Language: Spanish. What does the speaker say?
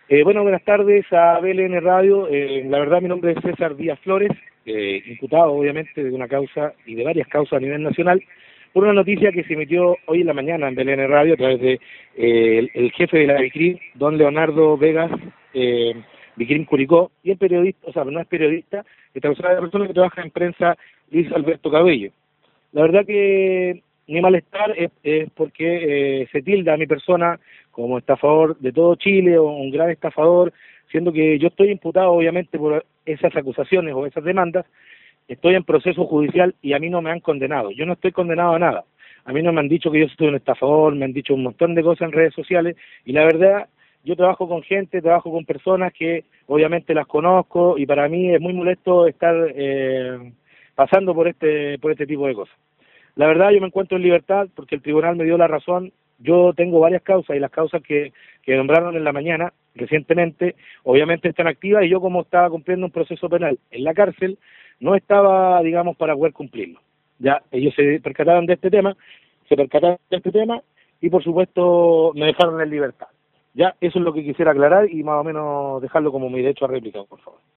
Bueno, buenas tardes a BLN Radio. La verdad, mi nombre es César Díaz Flores, imputado obviamente de una causa y de varias causas a nivel nacional, por una noticia que se emitió hoy en la mañana en BLN Radio a través de el jefe de la Vicrim, don Leonardo Vegas, Vicrim Curicó, y el periodista, o sea, no es periodista, esta persona que trabaja en prensa, Luis Alberto Cabello. La verdad que mi malestar es porque se tilda a mi persona como estafador de todo Chile o un gran estafador, siendo que yo estoy imputado obviamente por esas acusaciones o esas demandas, estoy en proceso judicial y a mí no me han condenado, yo no estoy condenado a nada, a mí no me han dicho que yo soy un estafador, me han dicho un montón de cosas en redes sociales y la verdad yo trabajo con gente, trabajo con personas que obviamente las conozco y para mí es muy molesto estar pasando por este tipo de cosas. La verdad yo me encuentro en libertad porque el tribunal me dio la razón. Yo tengo varias causas y las causas que nombraron en la mañana recientemente obviamente están activas y yo como estaba cumpliendo un proceso penal en la cárcel no estaba, digamos, para poder cumplirlo. Ya ellos se percataron de este tema, y por supuesto me dejaron en libertad. Ya eso es lo que quisiera aclarar y más o menos dejarlo como mi derecho a réplica, por favor.